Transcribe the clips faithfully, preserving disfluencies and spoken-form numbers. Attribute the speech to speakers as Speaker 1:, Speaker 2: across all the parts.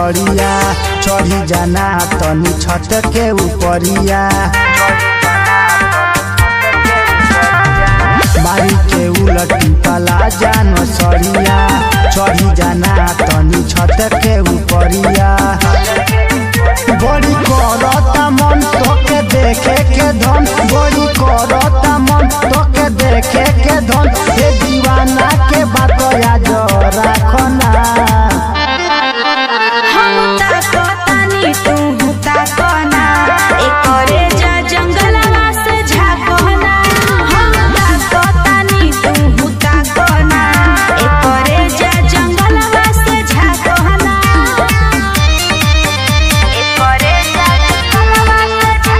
Speaker 1: सड़िया चढ़ी जाना तनी छत के ऊपरिया बारी के उलटी पला जान सड़िया चढ़ी जाना तनी छत के ऊपरिया बड़ी करता मन तोके देखे के धन बड़ी करता मन तोके देखे के धन हे दीवाना के बात याद रखना
Speaker 2: हम ताकतानी तू ताकना एकरे जा जंगलवा से झाकना हम ताकतानी तू ताकना एकरे जा जंगलवा से झाकना एकरे जा जंगलवा से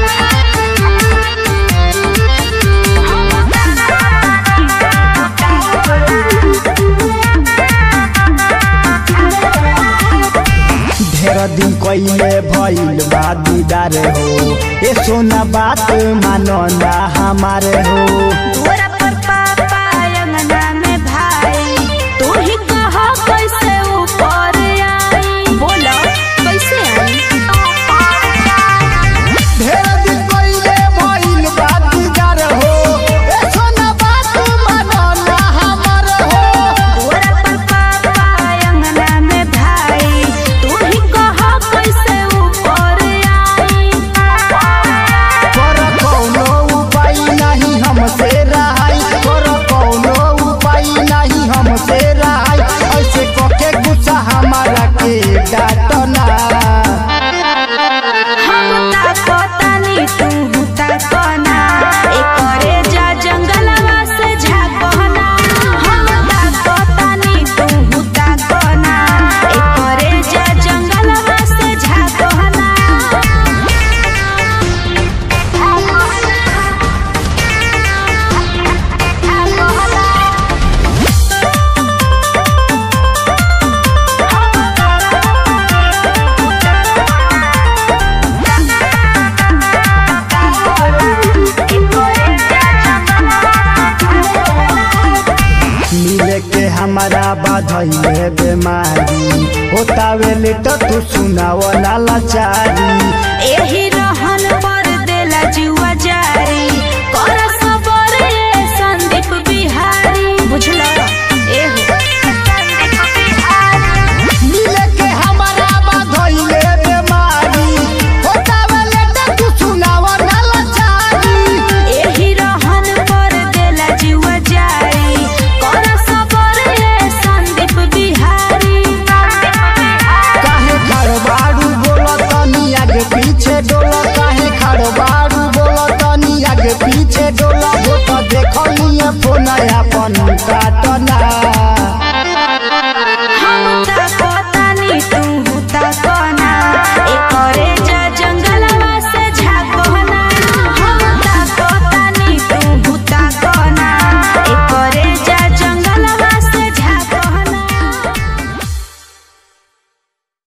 Speaker 1: ढेर दिन कइले भइल बा दीदार हो ए सोना बात मानो ना हमारे हो
Speaker 2: तोरा पर पापा अंगना में भाई तू ही कह कैसे ऊपर आई बोलो कैसे आई
Speaker 1: ढेर दिन कइले भइल बा दीदार हो ए सोना बात मानो ना हमारे हो
Speaker 2: तोरा पर पापा अंगना में भाई तू ही कह कैसे ऊपर आई
Speaker 1: कर कौनो उपाय नहीं हमसे रहाई कर कौनो उपाय नहीं हमसे रहाई ऐसे कके गुस्सा हमारा के डांटना
Speaker 2: हम ताकतानी तू ताकना एकरे जा जंगलवा से झाकना हम ताकतानी तू ताकना एकरे जा जंगलवा से झाकना
Speaker 1: मिले के हमारा बाधइले बेमारी होतावे लेट तू सुनाव ना लाचारी
Speaker 2: एही रहन पर देला जुआ जारी कर सबर ए संदीप बिहारी बुझला एहो संदीप बिहारी
Speaker 1: मिले के हमारा बाधइले बेमारी होतावे लेट तू सुनाव ना लाचारी
Speaker 2: एही रहन पर देला जुआ जारी कर सबर ए संदीप बिहारी
Speaker 1: काहे खड़बाड़ू बोलो तनी आगे पीछे डोला काहे खड़बाड़ू बोलो तनी आगे पीछे डोला हो तो देखलिए फोन अपन काटना